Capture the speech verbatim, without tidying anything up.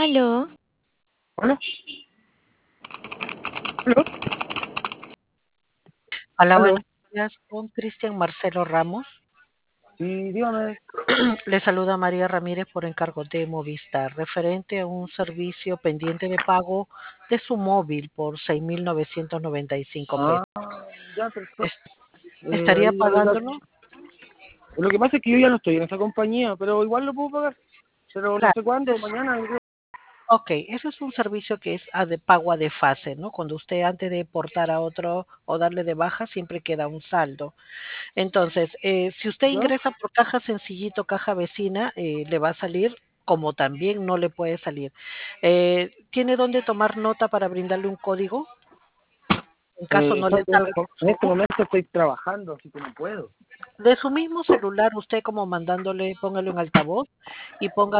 Aló, Hola, aló, Hola, aló. buenos días, con Cristian Marcelo Ramos. Sí, dígame. Le saluda María Ramírez por encargo de Movistar, referente a un servicio pendiente de pago de su móvil por seis mil novecientos noventa y cinco Ah, pesos. ya, perfecto. Es- Eh, ¿Estaría ahí, ahí la- pagándolo? Lo que pasa es que yo ya no estoy en esa compañía, pero igual lo puedo pagar. Pero no Claro, sé cuándo, es, mañana. yo creo. ok, ese es un servicio que es a de pago a de fase, ¿no? Cuando usted antes de portar a otro o darle de baja, siempre queda un saldo. Entonces, eh, si usted ¿Ya? ingresa por caja sencillito, caja vecina, eh, le va a salir como también no le puede salir. Eh, ¿tiene dónde tomar nota para brindarle un código? En caso Eh, no le exacto, en salga este en este cómo. momento estoy trabajando, así que no puedo. De su mismo celular, usted como mandándole, póngale un altavoz y ponga